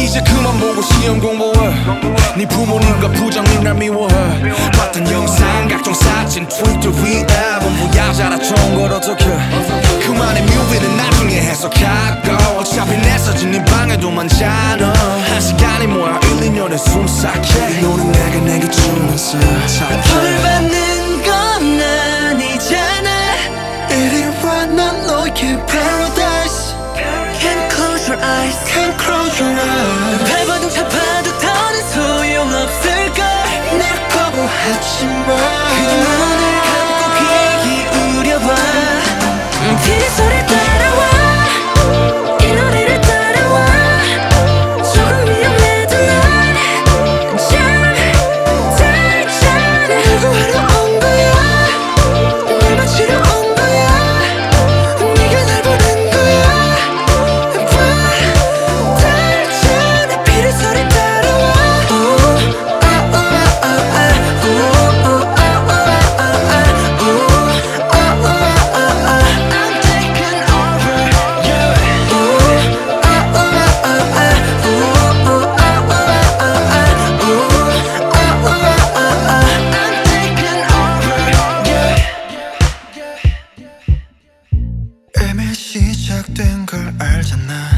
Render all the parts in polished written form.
이제 그만 보고 시험 공부해. 네 부모님과 부장님 날 미워해. 봤던 영상 각종 사진 트위터 위에 전부 야자라 좋은 걸 어떡해. 그만의 뮤비는 나중에 해석하고 어차피 내 사진 네 방에도 많잖아. 한 시간이 뭐야 1-2년에 숨삭해. 너는 내게 주는 사착해. 벌 받는 건 아니잖아. 이리 와 난 너의 paradise. Can't close your eyes, can't close your eyes. 발버둥 잡아도 더는 소용없을걸. 날 거부하지마. 그냥 눈을 감고 귀 기울여봐. 비소리 따라와. 이 노래를 따라와. 조금 위험해도 난 참 누구 하러 온 거야. 날 맞추러 온 거야. 네가 날 보는 거야. 달잖아 비를 소리 따라와. I'm taking over, yeah. I'm taking over, yeah. 이미 시작된 걸 알잖아.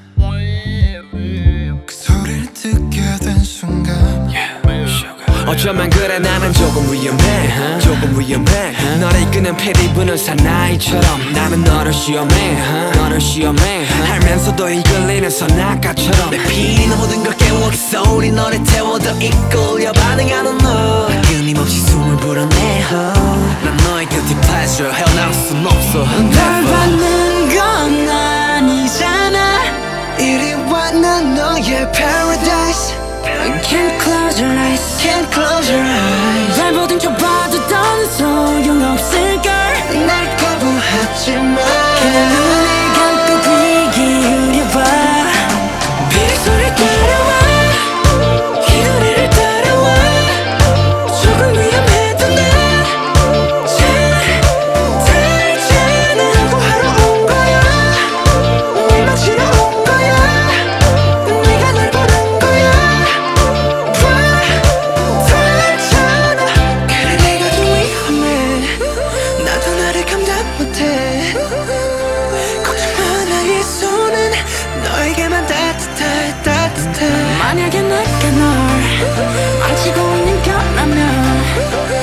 그 소리를 듣게 된 순간 어쩌면 그래 나는 조금 위험해 조금 위험해 너를 이끄는 피리 부는 사나이처럼 나는 너를 시험해 너를 시험해 알면서도 이끌리는 선악가처럼 내 피는 모든 걸 깨워 그 소리 너를 태워 더 이끌려 반응하는 너 끊임없이 숨을 불어내 난 너의 guilty pleasure 헤어나올 순 없어 널 받는 건 아니잖아. 이리 와 난 너의 paradise. Can't close your eyes, can't close your eyes. 발버둥 쳐봐도 더는 소용없을걸. 날 거부하지마. 그냥 눈을 감고 귀 기울여봐. 비를 소리 따라와. 이 노래를 따라와. 조금 위험해도 난 달잖아. 누구 하러 온 거야. 날 맞추러 온 거야. 네가 날 보는 거야. 달잖아 그래 내가 좀 위험해. 나도 나를 감당 못해. 걱정 마 나의 손은 너에게만 따뜻해. 만약에 내가 널 만지고 있는 거라면